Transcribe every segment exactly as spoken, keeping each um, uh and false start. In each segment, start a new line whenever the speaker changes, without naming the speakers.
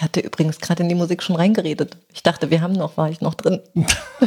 hatte übrigens gerade in die Musik schon reingeredet. Ich dachte, wir haben noch, war ich noch drin. Du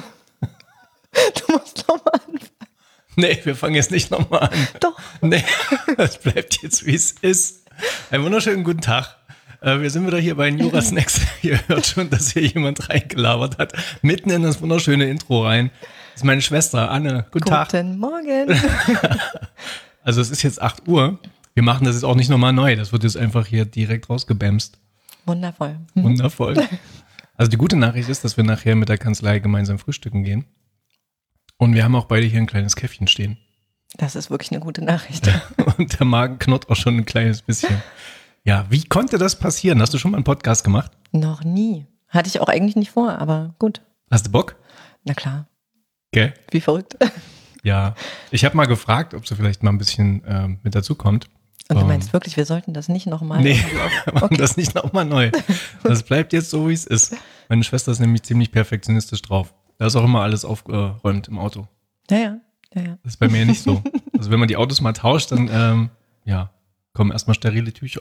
musst nochmal anfangen.
Nee, wir fangen jetzt nicht nochmal an.
Doch.
Nee, das bleibt jetzt, wie es ist. Einen wunderschönen guten Tag. Wir sind wieder hier bei Jura Snacks. Ihr hört schon, dass hier jemand reingelabert hat. Mitten in das wunderschöne Intro rein. Das ist meine Schwester, Anne. Guten,
Guten
Tag.
Guten Morgen.
Also es ist jetzt acht Uhr. Wir machen das jetzt auch nicht nochmal neu. Das wird jetzt einfach hier direkt rausgebämst.
Wundervoll.
Mhm. Wundervoll. Also die gute Nachricht ist, dass wir nachher mit der Kanzlei gemeinsam frühstücken gehen. Und wir haben auch beide hier ein kleines Käffchen stehen.
Das ist wirklich eine gute Nachricht.
Und der Magen knurrt auch schon ein kleines bisschen. Ja, wie konnte das passieren? Hast du schon mal einen Podcast gemacht?
Noch nie. Hatte ich auch eigentlich nicht vor, aber gut.
Hast du Bock?
Na klar.
Gell?
Wie verrückt.
Ja. Ich habe mal gefragt, ob sie vielleicht mal ein bisschen ähm, mit dazu kommt.
Und du
um,
meinst wirklich, wir sollten das nicht nochmal?
Nee, wir machen okay. das nicht nochmal neu. Das bleibt jetzt so, wie es ist. Meine Schwester ist nämlich ziemlich perfektionistisch drauf. Da ist auch immer alles aufgeräumt im Auto.
Ja, ja. ja, ja.
Das ist bei mir nicht so. Also wenn man die Autos mal tauscht, dann ähm, ja, kommen erstmal sterile Tücher.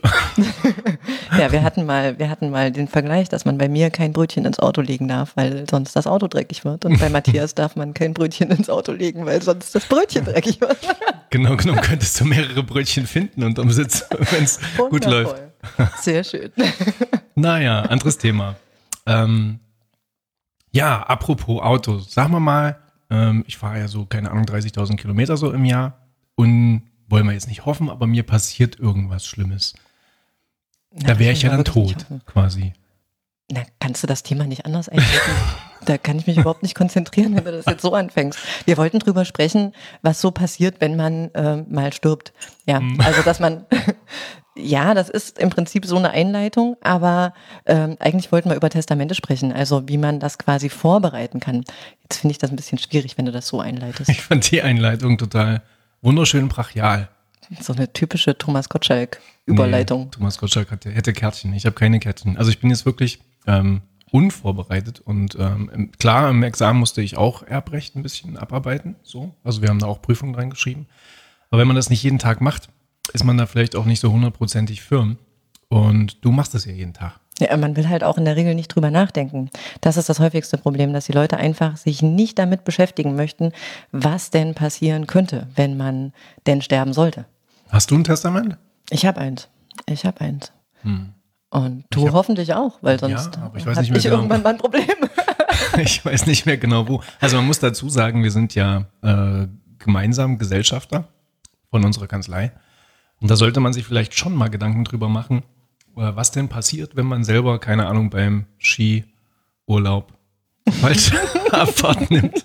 Ja, wir hatten mal, wir hatten mal den Vergleich, dass man bei mir kein Brötchen ins Auto legen darf, weil sonst das Auto dreckig wird. Und bei Matthias darf man kein Brötchen ins Auto legen, weil sonst das Brötchen dreckig wird.
Genau genommen könntest du mehrere Brötchen finden unterm Sitz, wenn es gut läuft.
Sehr schön.
Naja, anderes Thema. Ähm, ja, apropos Autos. Sagen wir mal, ähm, ich fahre ja so, keine Ahnung, dreißigtausend Kilometer so im Jahr und wollen wir jetzt nicht hoffen, aber mir passiert irgendwas Schlimmes. Na, da wäre ich ja dann tot, quasi.
Na, kannst du das Thema nicht anders einschätzen? Da kann ich mich überhaupt nicht konzentrieren, wenn du das jetzt so anfängst. Wir wollten drüber sprechen, was so passiert, wenn man äh, mal stirbt. Ja, mhm. also dass man, ja, das ist im Prinzip so eine Einleitung, aber ähm, eigentlich wollten wir über Testamente sprechen, also wie man das quasi vorbereiten kann. Jetzt finde ich das ein bisschen schwierig, wenn du das so einleitest.
Ich fand die Einleitung total wunderschön brachial.
So eine typische Thomas Gottschalk-Überleitung.
Nee, Thomas Gottschalk hatte, hätte Kärtchen, ich habe keine Kärtchen. Also ich bin jetzt wirklich ähm, unvorbereitet und ähm, klar, im Examen musste ich auch Erbrecht ein bisschen abarbeiten. So. Also wir haben da auch Prüfungen reingeschrieben. Aber wenn man das nicht jeden Tag macht, ist man da vielleicht auch nicht so hundertprozentig firm. Und du machst das ja jeden Tag.
Ja, man will halt auch in der Regel nicht drüber nachdenken. Das ist das häufigste Problem, dass die Leute einfach sich nicht damit beschäftigen möchten, was denn passieren könnte, wenn man denn sterben sollte.
Hast du ein Testament?
Ich habe eins. Ich habe eins.
Hm.
Und du hab, hoffentlich auch, weil sonst
ja, aber ich weiß
hab
nicht mehr
ich
genau.
irgendwann mal ein Problem.
Ich weiß nicht mehr genau wo. Also man muss dazu sagen, wir sind ja äh, gemeinsam Gesellschafter von unserer Kanzlei. Und da sollte man sich vielleicht schon mal Gedanken drüber machen, was denn passiert, wenn man selber, keine Ahnung, beim Skiurlaub falsche Abfahrt nimmt.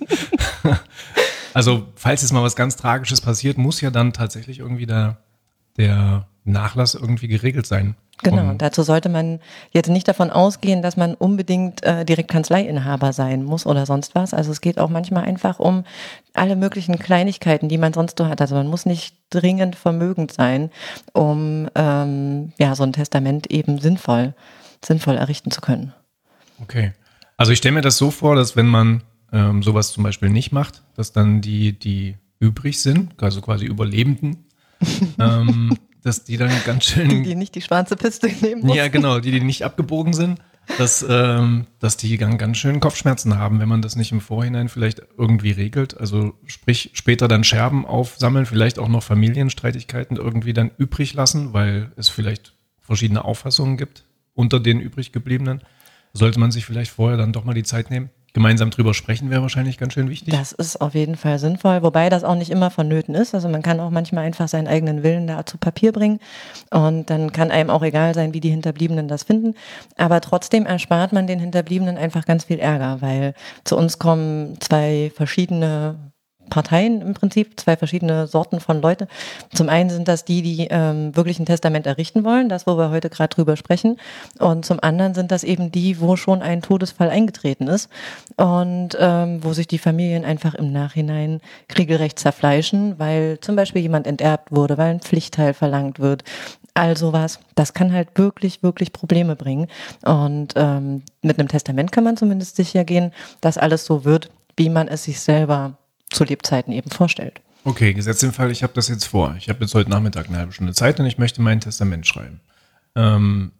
Also falls jetzt mal was ganz Tragisches passiert, muss ja dann tatsächlich irgendwie der, der Nachlass irgendwie geregelt sein.
Genau, und dazu sollte man jetzt nicht davon ausgehen, dass man unbedingt äh, direkt Kanzleiinhaber sein muss oder sonst was. Also es geht auch manchmal einfach um alle möglichen Kleinigkeiten, die man sonst so hat. Also man muss nicht dringend vermögend sein, um ähm, ja so ein Testament eben sinnvoll, sinnvoll errichten zu können.
Okay, also ich stelle mir das so vor, dass wenn man ähm, sowas zum Beispiel nicht macht, dass dann die, die übrig sind, also quasi Überlebenden, ähm, dass die dann ganz schön...
Die, die nicht die schwarze Piste nehmen mussten.
Ja, genau, die, die nicht abgebogen sind, dass, ähm, dass die dann ganz schön Kopfschmerzen haben, wenn man das nicht im Vorhinein vielleicht irgendwie regelt. Also sprich, später dann Scherben aufsammeln, vielleicht auch noch Familienstreitigkeiten irgendwie dann übrig lassen, weil es vielleicht verschiedene Auffassungen gibt unter den übrig gebliebenen. Sollte man sich vielleicht vorher dann doch mal die Zeit nehmen. Gemeinsam drüber sprechen wäre wahrscheinlich ganz schön wichtig.
Das ist auf jeden Fall sinnvoll, wobei das auch nicht immer vonnöten ist. Also man kann auch manchmal einfach seinen eigenen Willen da zu Papier bringen und dann kann einem auch egal sein, wie die Hinterbliebenen das finden. Aber trotzdem erspart man den Hinterbliebenen einfach ganz viel Ärger, weil zu uns kommen zwei verschiedene Parteien im Prinzip, zwei verschiedene Sorten von Leute. Zum einen sind das die, die ähm, wirklich ein Testament errichten wollen, das, wo wir heute gerade drüber sprechen. Und zum anderen sind das eben die, wo schon ein Todesfall eingetreten ist und ähm, wo sich die Familien einfach im Nachhinein kriegelrecht zerfleischen, weil zum Beispiel jemand enterbt wurde, weil ein Pflichtteil verlangt wird. All sowas, das kann halt wirklich, wirklich Probleme bringen. Und ähm, mit einem Testament kann man zumindest sicher gehen, dass alles so wird, wie man es sich selber zu Lebzeiten eben vorstellt.
Okay, gesetzt den Fall, ich habe das jetzt vor. Ich habe jetzt heute Nachmittag eine halbe Stunde Zeit und ich möchte mein Testament schreiben. Ähm,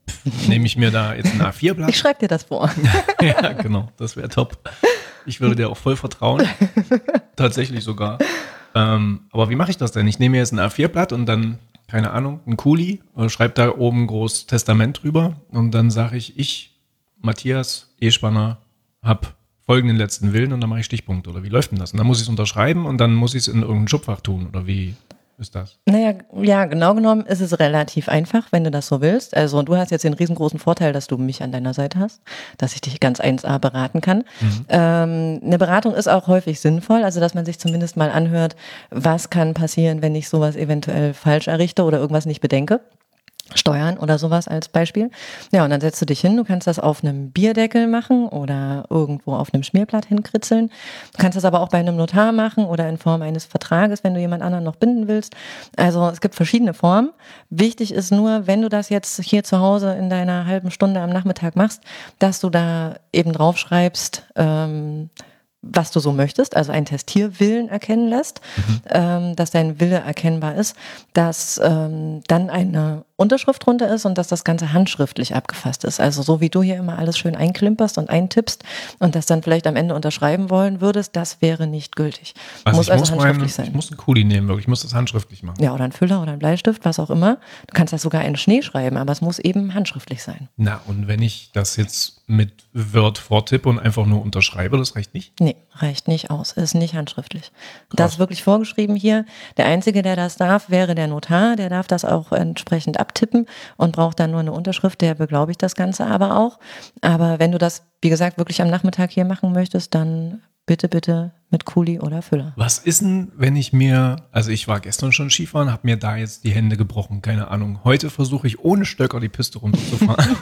nehme ich mir da jetzt ein A vier Blatt.
Ich schreibe dir das vor.
Ja, genau, das wäre top. Ich würde dir auch voll vertrauen. Tatsächlich sogar. Ähm, aber wie mache ich das denn? Ich nehme mir jetzt ein A vier Blatt und dann, keine Ahnung, ein Kuli, schreibe da oben groß Testament drüber und dann sage ich, ich, Matthias Eschwanner, habe folgenden letzten Willen und dann mache ich Stichpunkte. Oder wie läuft denn das? Und dann muss ich es unterschreiben und dann muss ich es in irgendein Schubfach tun. Oder wie ist das?
Naja, ja, genau genommen ist es relativ einfach, wenn du das so willst. Also du hast jetzt den riesengroßen Vorteil, dass du mich an deiner Seite hast, dass ich dich ganz eins a beraten kann. Mhm. Ähm, eine Beratung ist auch häufig sinnvoll, also dass man sich zumindest mal anhört, was kann passieren, wenn ich sowas eventuell falsch errichte oder irgendwas nicht bedenke. Steuern oder sowas als Beispiel. Ja, und dann setzt du dich hin, du kannst das auf einem Bierdeckel machen oder irgendwo auf einem Schmierblatt hinkritzeln. Du kannst das aber auch bei einem Notar machen oder in Form eines Vertrages, wenn du jemand anderen noch binden willst. Also es gibt verschiedene Formen. Wichtig ist nur, wenn du das jetzt hier zu Hause in deiner halben Stunde am Nachmittag machst, dass du da eben draufschreibst, ähm, was du so möchtest, also einen Testierwillen erkennen lässt, mhm. ähm, dass dein Wille erkennbar ist, dass ähm, dann eine Unterschrift drunter ist und dass das Ganze handschriftlich abgefasst ist. Also so wie du hier immer alles schön einklimperst und eintippst und das dann vielleicht am Ende unterschreiben wollen würdest, das wäre nicht gültig.
Also
muss
ich
also
muss
handschriftlich
mein,
sein.
Ich muss einen Kuli nehmen, wirklich. Ich muss das handschriftlich machen.
Ja, oder ein Füller oder ein Bleistift, was auch immer. Du kannst das sogar in Schnee schreiben, aber es muss eben handschriftlich sein.
Na, und wenn ich das jetzt mit Word vortippe und einfach nur unterschreibe, das reicht nicht?
Nee, reicht nicht aus. Ist nicht handschriftlich. Krass. Das ist wirklich vorgeschrieben hier. Der Einzige, der das darf, wäre der Notar. Der darf das auch entsprechend abtippen und braucht dann nur eine Unterschrift. Der beglaubigt das Ganze aber auch. Aber wenn du das, wie gesagt, wirklich am Nachmittag hier machen möchtest, dann bitte, bitte mit Kuli oder Füller.
Was ist denn, wenn ich mir, also ich war gestern schon Skifahren, habe mir da jetzt die Hände gebrochen, keine Ahnung. Heute versuche ich ohne Stöcker die Piste runterzufahren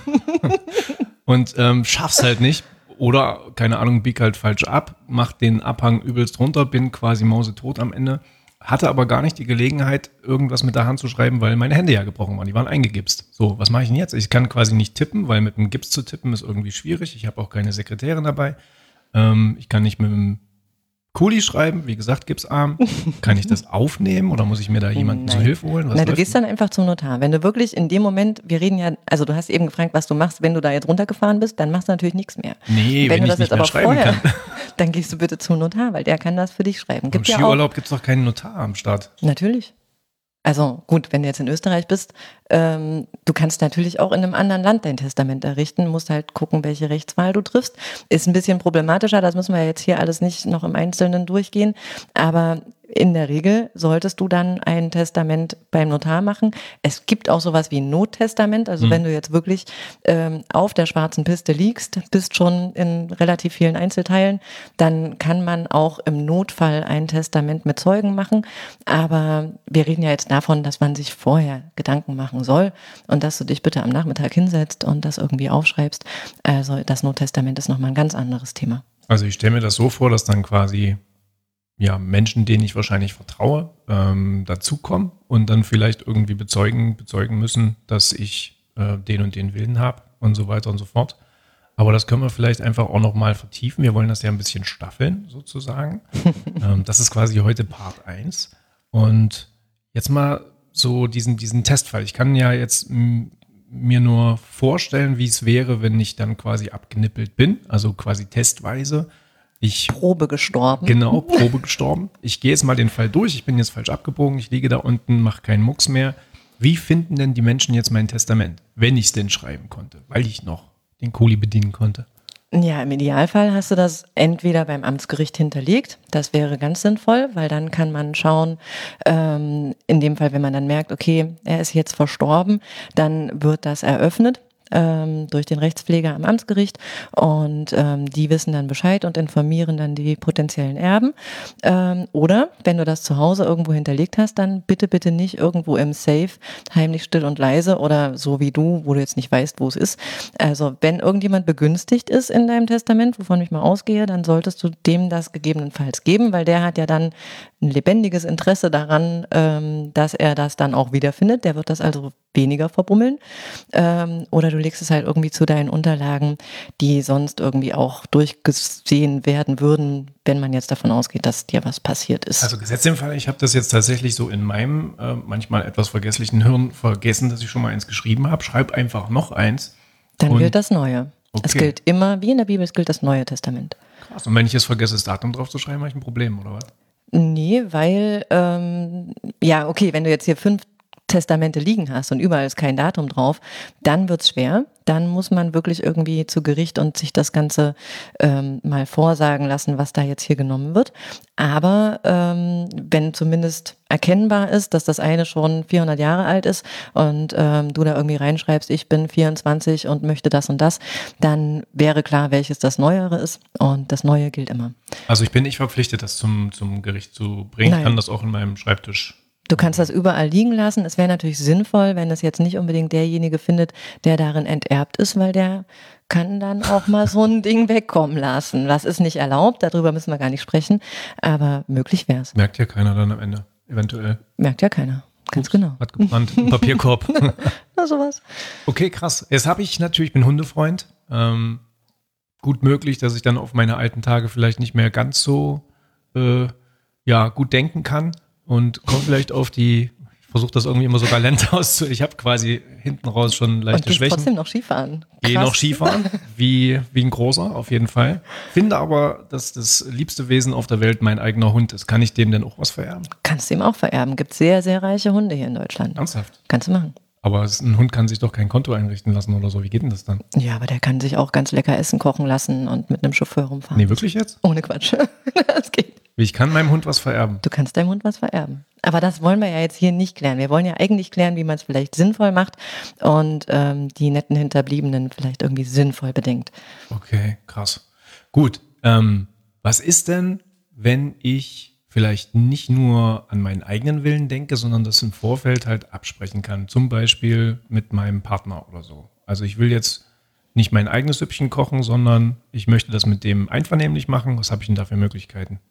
und ähm, schaff's halt nicht. Oder, keine Ahnung, bieg halt falsch ab, mach den Abhang übelst runter, bin quasi mausetot am Ende. Hatte aber gar nicht die Gelegenheit, irgendwas mit der Hand zu schreiben, weil meine Hände ja gebrochen waren. Die waren eingegipst. So, was mache ich denn jetzt? Ich kann quasi nicht tippen, weil mit dem Gips zu tippen ist irgendwie schwierig. Ich habe auch keine Sekretärin dabei. Ähm, ich kann nicht mit dem Kuli schreiben, wie gesagt, Gipsarm. Kann ich das aufnehmen oder muss ich mir da jemanden
Nein.
zu Hilfe holen? Was
Nein, du
läuft
gehst dann einfach zum Notar. Wenn du wirklich in dem Moment, wir reden ja, also du hast eben gefragt, was du machst, wenn du da jetzt runtergefahren bist, dann machst du natürlich nichts mehr.
Nee,
wenn,
wenn
du
ich
das
nicht
jetzt
mehr
aber
schreiben
vorher,
kann.
Dann gehst du bitte zum Notar, weil der kann das für dich schreiben. Gibt
Im
ja
Skiurlaub
auch,
gibt es doch keinen Notar am Start.
Natürlich. Also gut, wenn du jetzt in Österreich bist, ähm, du kannst natürlich auch in einem anderen Land dein Testament errichten, musst halt gucken, welche Rechtswahl du triffst. Ist ein bisschen problematischer, das müssen wir jetzt hier alles nicht noch im Einzelnen durchgehen, aber in der Regel solltest du dann ein Testament beim Notar machen. Es gibt auch sowas wie ein Nottestament, also mhm. wenn du jetzt wirklich ähm, auf der schwarzen Piste liegst, bist schon in relativ vielen Einzelteilen, dann kann man auch im Notfall ein Testament mit Zeugen machen, aber wir reden ja jetzt davon, dass man sich vorher Gedanken machen soll und dass du dich bitte am Nachmittag hinsetzt und das irgendwie aufschreibst. Also das Nottestament ist nochmal ein ganz anderes Thema.
Also ich stelle mir das so vor, dass dann quasi ja, Menschen, denen ich wahrscheinlich vertraue, ähm, dazukommen und dann vielleicht irgendwie bezeugen, bezeugen müssen, dass ich äh, den und den Willen habe und so weiter und so fort. Aber das können wir vielleicht einfach auch nochmal vertiefen. Wir wollen das ja ein bisschen staffeln, sozusagen. ähm, das ist quasi heute Part eins. Und jetzt mal so diesen, diesen Testfall. Ich kann ja jetzt m- mir nur vorstellen, wie es wäre, wenn ich dann quasi abgenippelt bin, also quasi testweise. Ich,
Probe gestorben.
Genau, Probe gestorben. Ich gehe jetzt mal den Fall durch. Ich bin jetzt falsch abgebogen. Ich liege da unten, mache keinen Mucks mehr. Wie finden denn die Menschen jetzt mein Testament, wenn ich es denn schreiben konnte, weil ich noch den Kuli bedienen konnte?
Ja, im Idealfall hast du das entweder beim Amtsgericht hinterlegt. Das wäre ganz sinnvoll, weil dann kann man schauen, ähm, in dem Fall, wenn man dann merkt, okay, er ist jetzt verstorben, dann wird das eröffnet. Ähm, durch den Rechtspfleger am Amtsgericht und ähm, die wissen dann Bescheid und informieren dann die potenziellen Erben. Ähm, oder wenn du das zu Hause irgendwo hinterlegt hast, dann bitte, bitte nicht irgendwo im Safe, heimlich, still und leise oder so wie du, wo du jetzt nicht weißt, wo es ist. Also wenn irgendjemand begünstigt ist in deinem Testament, wovon ich mal ausgehe, dann solltest du dem das gegebenenfalls geben, weil der hat ja dann ein lebendiges Interesse daran, ähm, dass er das dann auch wiederfindet. Der wird das also weniger verbummeln. Ähm, oder du legst es halt irgendwie zu deinen Unterlagen, die sonst irgendwie auch durchgesehen werden würden, wenn man jetzt davon ausgeht, dass dir was passiert ist.
Also gesetzt im Fall, ich habe das jetzt tatsächlich so in meinem äh, manchmal etwas vergesslichen Hirn vergessen, dass ich schon mal eins geschrieben habe. Schreib einfach noch eins.
Dann gilt das Neue.
Okay.
Es gilt immer, wie in der Bibel, es gilt das Neue Testament.
Krass. Und wenn ich es vergesse, das Datum drauf zu schreiben, habe ich ein Problem, oder was?
Nee, weil, ähm, ja, okay, wenn du jetzt hier fünf Testamente liegen hast und überall ist kein Datum drauf, dann wird's schwer. Dann muss man wirklich irgendwie zu Gericht und sich das Ganze ähm, mal vorsagen lassen, was da jetzt hier genommen wird. Aber ähm, wenn zumindest erkennbar ist, dass das eine schon vierhundert Jahre alt ist und ähm, du da irgendwie reinschreibst, ich bin vierundzwanzig und möchte das und das, dann wäre klar, welches das Neuere ist und das Neue gilt immer.
Also ich bin nicht verpflichtet, das zum, zum Gericht zu bringen.
Nein.
Ich kann das auch in meinem Schreibtisch.
Du kannst das überall liegen lassen. Es wäre natürlich sinnvoll, wenn es jetzt nicht unbedingt derjenige findet, der darin enterbt ist, weil der kann dann auch mal so ein Ding wegkommen lassen. Das ist nicht erlaubt, darüber müssen wir gar nicht sprechen, aber möglich wäre es.
Merkt ja keiner dann am Ende, eventuell.
Merkt ja keiner, ganz Ups, genau.
Hat gebrannt, im Papierkorb.
Na, sowas.
Okay, krass. Jetzt habe ich natürlich, ich bin Hundefreund. Ähm, gut möglich, dass ich dann auf meine alten Tage vielleicht nicht mehr ganz so äh, ja, gut denken kann. Und komme vielleicht auf die, ich versuche das irgendwie immer so galant auszu, ich habe quasi hinten raus schon leichte
und
Schwächen.
trotzdem noch Skifahren.
Gehe noch Skifahren, wie, wie ein großer, auf jeden Fall. Finde aber, dass das liebste Wesen auf der Welt mein eigener Hund ist. Kann ich dem denn auch was vererben?
Kannst du ihm auch vererben. Gibt sehr, sehr reiche Hunde hier in Deutschland.
Ernsthaft?
Kannst du machen.
Aber ein Hund kann sich doch kein Konto einrichten lassen oder so. Wie geht denn das dann?
Ja, aber der kann sich auch ganz lecker Essen kochen lassen und mit einem Chauffeur rumfahren.
Nee, wirklich jetzt?
Ohne Quatsch. Das geht.
Ich kann meinem Hund was vererben.
Du kannst deinem Hund was vererben. Aber das wollen wir ja jetzt hier nicht klären. Wir wollen ja eigentlich klären, wie man es vielleicht sinnvoll macht und ähm, die netten Hinterbliebenen vielleicht irgendwie sinnvoll bedenkt.
Okay, krass. Gut, ähm, was ist denn, wenn ich vielleicht nicht nur an meinen eigenen Willen denke, sondern das im Vorfeld halt absprechen kann? Zum Beispiel mit meinem Partner oder so. Also ich will jetzt nicht mein eigenes Süppchen kochen, sondern ich möchte das mit dem einvernehmlich machen. Was habe ich denn da für Möglichkeiten?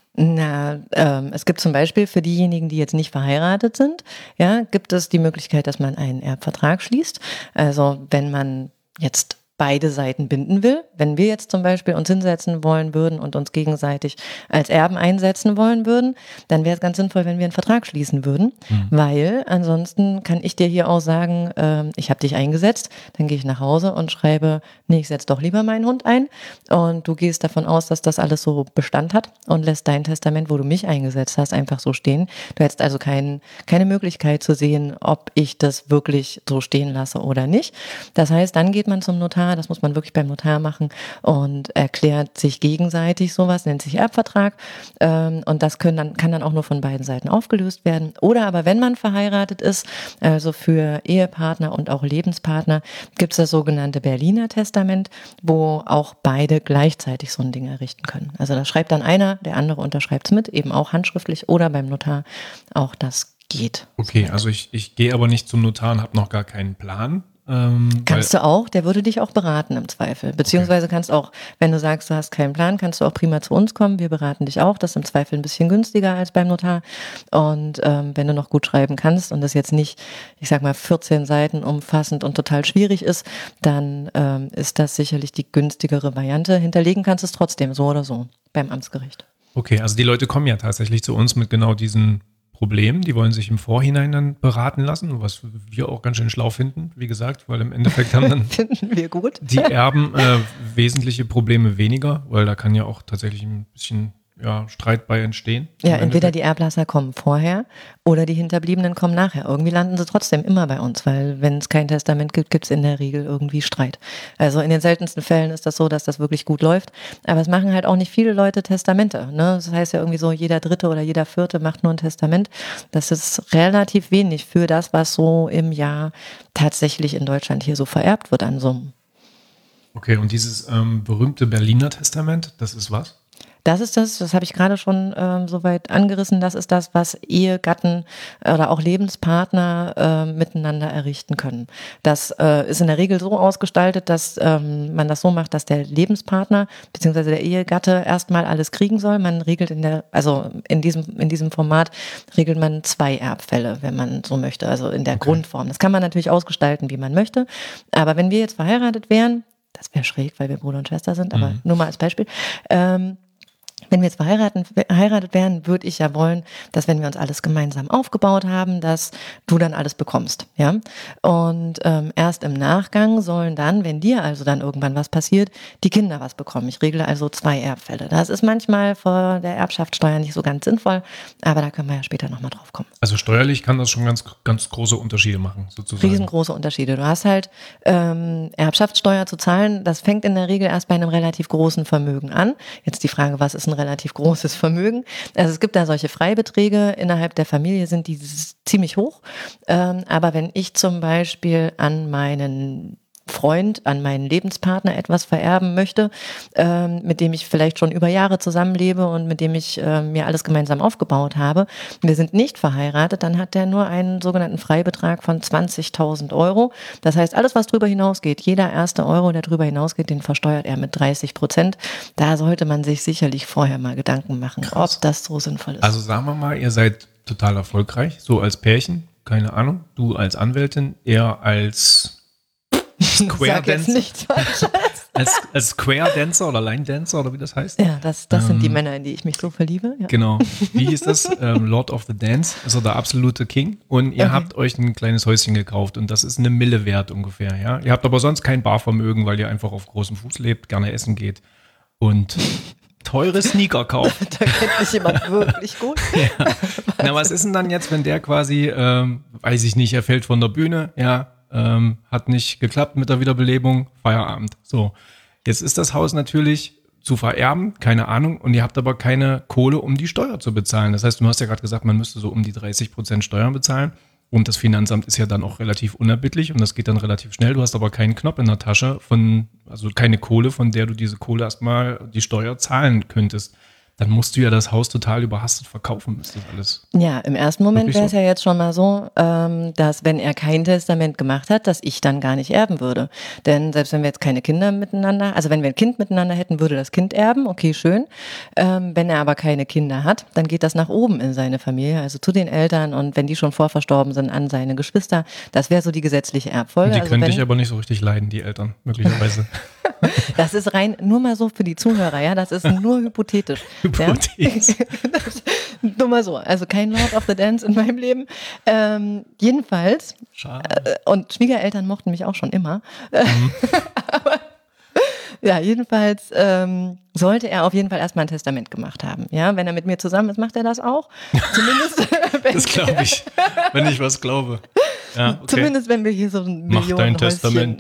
Na, ähm, es gibt zum Beispiel für diejenigen, die jetzt nicht verheiratet sind, ja, gibt es die Möglichkeit, dass man einen Erbvertrag schließt. Also wenn man jetzt beide Seiten binden will. Wenn wir jetzt zum Beispiel uns hinsetzen wollen würden und uns gegenseitig als Erben einsetzen wollen würden, dann wäre es ganz sinnvoll, wenn wir einen Vertrag schließen würden, mhm. weil ansonsten kann ich dir hier auch sagen, äh, ich habe dich eingesetzt, dann gehe ich nach Hause und schreibe, nee, ich setze doch lieber meinen Hund ein und du gehst davon aus, dass das alles so Bestand hat und lässt dein Testament, wo du mich eingesetzt hast, einfach so stehen. Du hättest also kein, keine Möglichkeit zu sehen, ob ich das wirklich so stehen lasse oder nicht. Das heißt, dann geht man zum Notar. Das muss man wirklich beim Notar machen und erklärt sich gegenseitig sowas, nennt sich Erbvertrag. Und das können dann, kann dann auch nur von beiden Seiten aufgelöst werden. Oder aber wenn man verheiratet ist, also für Ehepartner und auch Lebenspartner, gibt es das sogenannte Berliner Testament, wo auch beide gleichzeitig so ein Ding errichten können. Also da schreibt dann einer, der andere unterschreibt es mit, eben auch handschriftlich oder beim Notar. Auch das geht.
Okay, also ich, ich gehe aber nicht zum Notar und habe noch gar keinen Plan. Ähm,
kannst du auch, der würde dich auch beraten im Zweifel. Beziehungsweise kannst auch, wenn du sagst, du hast keinen Plan, kannst du auch prima zu uns kommen. Wir beraten dich auch. Das ist im Zweifel ein bisschen günstiger als beim Notar. Und ähm, wenn du noch gut schreiben kannst und das jetzt nicht, ich sag mal, vierzehn Seiten umfassend und total schwierig ist, dann ähm, ist das sicherlich die günstigere Variante. Hinterlegen kannst du es trotzdem, so oder so, beim Amtsgericht.
Okay, also die Leute kommen ja tatsächlich zu uns mit genau diesen Problem. Die wollen sich im Vorhinein dann beraten lassen, was wir auch ganz schön schlau finden, wie gesagt, weil im Endeffekt haben dann
finden wir gut.
die Erben äh, wesentliche Probleme weniger, weil da kann ja auch tatsächlich ein bisschen ja, Streit bei entstehen.
Ja, entweder die Erblasser kommen vorher oder die Hinterbliebenen kommen nachher. Irgendwie landen sie trotzdem immer bei uns, weil wenn es kein Testament gibt, gibt es in der Regel irgendwie Streit. Also in den seltensten Fällen ist das so, dass das wirklich gut läuft. Aber es machen halt auch nicht viele Leute Testamente. Ne? Das heißt ja irgendwie so, jeder Dritte oder jeder Vierte macht nur ein Testament. Das ist relativ wenig für das, was so im Jahr tatsächlich in Deutschland hier so vererbt wird an Summen.
Okay, und dieses ähm, berühmte Berliner Testament, das ist was?
Das ist das, das habe ich gerade schon ähm, soweit angerissen, das ist das, was Ehegatten oder auch Lebenspartner äh, miteinander errichten können. Das äh, ist in der Regel so ausgestaltet, dass ähm, man das so macht, dass der Lebenspartner bzw. der Ehegatte erstmal alles kriegen soll. Man regelt in der, also in diesem, in diesem Format regelt man zwei Erbfälle, wenn man so möchte, also in der
Okay.
Grundform. Das kann man natürlich ausgestalten, wie man möchte. Aber wenn wir jetzt verheiratet wären, das wäre schräg, weil wir Bruder und Schwester sind, aber
Mhm.
nur mal als Beispiel, ähm, wenn wir jetzt verheiratet, verheiratet wären, würde ich ja wollen, dass wenn wir uns alles gemeinsam aufgebaut haben, dass du dann alles bekommst, ja. Und ähm, erst im Nachgang sollen dann, wenn dir also dann irgendwann was passiert, die Kinder was bekommen. Ich regle also zwei Erbfälle. Das ist manchmal vor der Erbschaftssteuer nicht so ganz sinnvoll, aber da können wir ja später nochmal drauf kommen.
Also steuerlich kann das schon ganz, ganz große Unterschiede machen, sozusagen.
Riesengroße Unterschiede. Du hast halt ähm, Erbschaftssteuer zu zahlen, das fängt in der Regel erst bei einem relativ großen Vermögen an. Jetzt die Frage, was ist ein relativ großes Vermögen? Also es gibt da solche Freibeträge, innerhalb der Familie sind die ziemlich hoch, ähm, aber wenn ich zum Beispiel an meinen Freund, an meinen Lebenspartner etwas vererben möchte, ähm, mit dem ich vielleicht schon über Jahre zusammenlebe und mit dem ich äh, mir alles gemeinsam aufgebaut habe. Wir sind nicht verheiratet, dann hat der nur einen sogenannten Freibetrag von zwanzigtausend Euro. Das heißt, alles, was drüber hinausgeht, jeder erste Euro, der drüber hinausgeht, den versteuert er mit dreißig Prozent. Da sollte man sich sicherlich vorher mal Gedanken machen,
Krass.
ob das so sinnvoll ist.
Also sagen wir mal, ihr seid total erfolgreich, so als Pärchen, keine Ahnung, du als Anwältin, er als Square
Sag jetzt
Dancer,
nichts Falsches.
als, als Square Dancer oder Line Dancer oder wie das heißt.
Ja, das, das sind die
Ähm,
Männer, in die ich mich so verliebe. Ja.
Genau. Wie hieß das? Ähm, Lord of the Dance, also der absolute King. Und ihr
Okay.
habt euch ein kleines Häuschen gekauft und das ist eine Mille wert ungefähr, ja. Ihr habt aber sonst kein Barvermögen, weil ihr einfach auf großem Fuß lebt, gerne essen geht und teure Sneaker kauft.
Da kennt mich jemand wirklich gut.
Na, was ist denn dann jetzt, wenn der quasi, ähm, weiß ich nicht, er fällt von der Bühne, ja, ähm, hat nicht geklappt mit der Wiederbelebung, Feierabend. So, jetzt ist das Haus natürlich zu vererben, keine Ahnung, und ihr habt aber keine Kohle, um die Steuer zu bezahlen. Das heißt, du hast ja gerade gesagt, man müsste so um die dreißig Prozent Steuern bezahlen und das Finanzamt ist ja dann auch relativ unerbittlich und das geht dann relativ schnell. Du hast aber keinen Knopf in der Tasche, von, also keine Kohle, von der du diese Kohle erstmal die Steuer zahlen könntest. Dann musst du ja das Haus total überhastet verkaufen, ist das alles.
Ja, im ersten Moment
Wirklich
wäre es
so?
ja jetzt schon mal so, ähm, dass wenn er kein Testament gemacht hat, dass ich dann gar nicht erben würde. Denn selbst wenn wir jetzt keine Kinder miteinander, also wenn wir ein Kind miteinander hätten, würde das Kind erben, okay, schön. Ähm, wenn er aber keine Kinder hat, dann geht das nach oben in seine Familie, also zu den Eltern und wenn die schon vorverstorben sind, an seine Geschwister. Das wäre so die gesetzliche Erbfolge.
Und die
also
können
wenn,
dich aber nicht so richtig leiden, die Eltern, möglicherweise.
Das ist rein, nur mal so für die Zuhörer, ja, das ist nur hypothetisch.
Hypothetisch.
Ja? Das, nur mal so, also kein Lord of the Dance in meinem Leben. Ähm, jedenfalls,
Schade.
äh, und Schwiegereltern mochten mich auch schon immer. Mhm. Aber ja, jedenfalls ähm, sollte er auf jeden Fall erstmal ein Testament gemacht haben. Ja, wenn er mit mir zusammen ist, macht er das auch. Zumindest, wenn
Das glaube ich, wenn ich was glaube. Ja, okay.
Zumindest wenn wir hier so ein
Mach dein
Millionenhäuschen
Testament.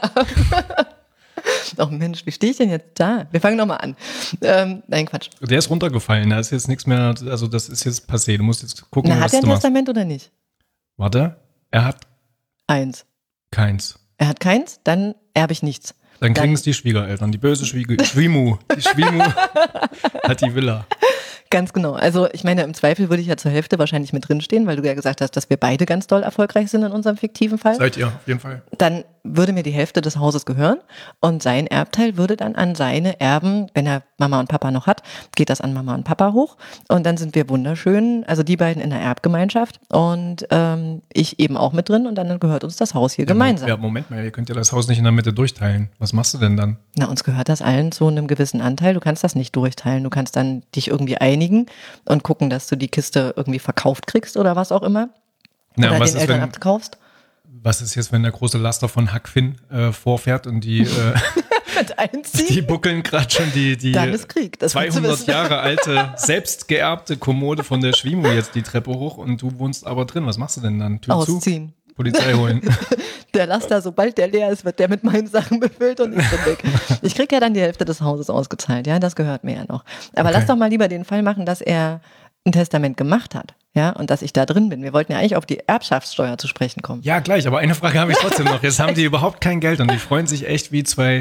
Oh Mensch, wie stehe ich denn jetzt da? Wir fangen nochmal an. Ähm, nein, Quatsch.
Der ist runtergefallen, da ist jetzt nichts mehr, also das ist jetzt passé. Du musst jetzt gucken,
Na,
was
hat er
du
ein
machst.
Testament oder nicht?
Warte, er hat
Eins.
keins.
Er hat keins, dann erbe ich nichts.
Dann kriegen
Dann-
es die Schwiegereltern, die böse Schwiege, Schwimu. Die Schwimu hat die Villa.
Ganz genau. Also ich meine, im Zweifel würde ich ja zur Hälfte wahrscheinlich mit drinstehen, weil du ja gesagt hast, dass wir beide ganz doll erfolgreich sind in unserem fiktiven Fall.
Seid ihr, auf jeden Fall.
Dann würde mir die Hälfte des Hauses gehören und sein Erbteil würde dann an seine Erben, wenn er Mama und Papa noch hat, geht das an Mama und Papa hoch und dann sind wir wunderschön, also die beiden in der Erbgemeinschaft und ähm, ich eben auch mit drin und dann gehört uns das Haus hier gemeinsam.
Ja, Moment mal, ihr könnt ja das Haus nicht in der Mitte durchteilen. Was machst du denn dann?
Na, uns gehört das allen zu einem gewissen Anteil. Du kannst das nicht durchteilen. Du kannst dann dich irgendwie einigen und gucken, dass du die Kiste irgendwie verkauft kriegst oder was auch immer.
Na,
oder
was
den
ist,
Eltern
wenn,
abkaufst.
was ist jetzt, wenn der große Laster von Hackfin äh, vorfährt und die, äh,
Mit einziehen.
die buckeln gerade schon die, die
Dann ist Krieg. Das willst du
zweihundert
wissen.
Jahre alte, selbst geerbte Kommode von der Schwimu jetzt die Treppe hoch und du wohnst aber drin. Was machst du denn dann? Tür
Ausziehen.
zu? Polizei holen.
Der Laster, sobald der leer ist, wird der mit meinen Sachen befüllt und ich bin weg. Ich krieg ja dann die Hälfte des Hauses ausgezahlt, ja, das gehört mir ja noch. Aber
Okay.
lass doch mal lieber den Fall machen, dass er ein Testament gemacht hat, ja, und dass ich da drin bin. Wir wollten ja eigentlich auf die Erbschaftssteuer zu sprechen kommen.
Ja, gleich, aber eine Frage habe ich trotzdem noch. Jetzt haben die überhaupt kein Geld und die freuen sich echt wie zwei,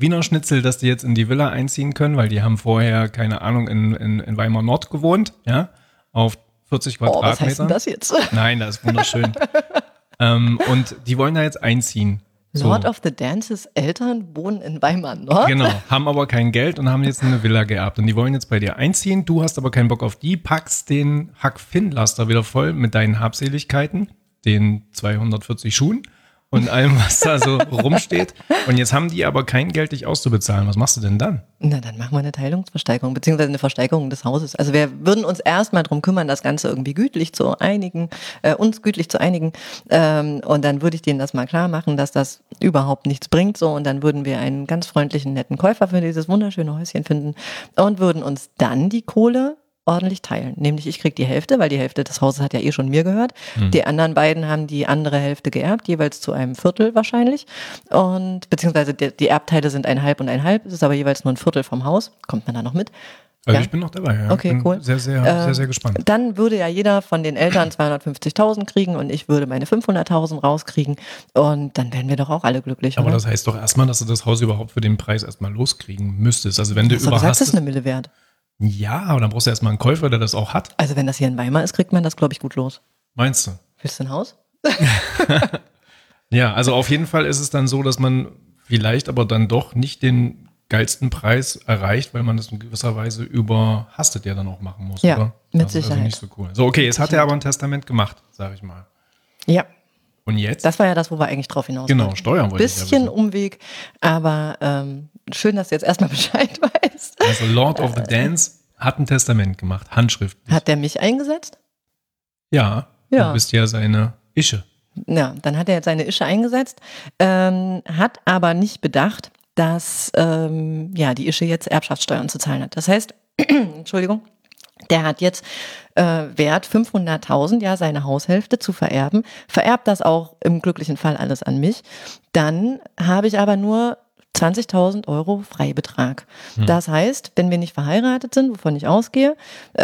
Wiener Schnitzel, dass die jetzt in die Villa einziehen können, weil die haben vorher, keine Ahnung, in, in, in Weimar Nord gewohnt, ja, auf vierzig Quadratmeter.
Oh, was heißt denn das jetzt?
Nein, das ist wunderschön. ähm, und die wollen da jetzt einziehen. So.
Lord of the Dances Eltern wohnen in Weimar Nord?
Genau, haben aber kein Geld und haben jetzt eine Villa geerbt. Und die wollen jetzt bei dir einziehen, du hast aber keinen Bock auf die, packst den Hack-Finn-Laster wieder voll mit deinen Habseligkeiten, den zweihundertvierzig Schuhen und allem, was da so rumsteht. Und jetzt haben die aber kein Geld, dich auszubezahlen. Was machst du denn dann?
Na, dann machen wir eine Teilungsversteigerung, beziehungsweise eine Versteigerung des Hauses. Also wir würden uns erstmal drum kümmern, das Ganze irgendwie gütlich zu einigen, äh, uns gütlich zu einigen. Ähm, und dann würde ich denen das mal klar machen, dass das überhaupt nichts bringt. So, und dann würden wir einen ganz freundlichen, netten Käufer für dieses wunderschöne Häuschen finden und würden uns dann die Kohle ordentlich teilen. Nämlich ich kriege die Hälfte, weil die Hälfte des Hauses hat ja eh schon mir gehört. Hm. Die anderen beiden haben die andere Hälfte geerbt, jeweils zu einem Viertel wahrscheinlich. Und beziehungsweise die, die Erbteile sind ein Halb und ein Halb, es ist aber jeweils nur ein Viertel vom Haus. Kommt man da noch mit?
Also
ja?
ich bin noch dabei, ja.
Okay,
bin
cool.
Sehr, sehr,
ähm,
sehr, sehr gespannt.
Dann würde ja jeder von den Eltern zweihundertfünfzigtausend kriegen und ich würde meine fünfhunderttausend rauskriegen und dann wären wir doch auch alle glücklich,
Aber
oder?
das heißt doch erstmal, dass du das Haus überhaupt für den Preis erstmal loskriegen müsstest. Also wenn du
Hast du gesagt, das ist
überhastest,
eine Mille wert.
ja, aber dann brauchst du erstmal einen Käufer, der das auch hat.
Also wenn das hier in Weimar ist, kriegt man das, glaube ich, gut los.
Meinst du?
Willst du ein Haus?
Ja, also auf jeden Fall ist es dann so, dass man vielleicht aber dann doch nicht den geilsten Preis erreicht, weil man das in gewisser Weise überhastet ja dann auch machen muss,
Ja,
oder?
mit
das ist
Sicherheit.
Also nicht so cool. So, okay, jetzt hat er aber ein Testament gemacht, sag ich mal.
Ja.
Und jetzt?
Das war ja das, wo wir eigentlich drauf hinaus
Genau,
wollten.
Steuern wollte ich ja
Bisschen
wissen.
Umweg, aber ähm, schön, dass du jetzt erstmal Bescheid weißt.
Also Lord of the Dance hat ein Testament gemacht, handschriftlich.
Hat der mich eingesetzt?
Ja,
Ja.
du bist ja seine Ische.
Ja, dann hat er jetzt seine Ische eingesetzt, ähm, hat aber nicht bedacht, dass ähm, ja, die Ische jetzt Erbschaftssteuern zu zahlen hat. Das heißt, Entschuldigung, der hat jetzt äh, Wert fünfhunderttausend, ja, seine Haushälfte zu vererben, vererbt das auch im glücklichen Fall alles an mich. Dann habe ich aber nur zwanzigtausend Euro Freibetrag. Hm. Das heißt, wenn wir nicht verheiratet sind, wovon ich ausgehe,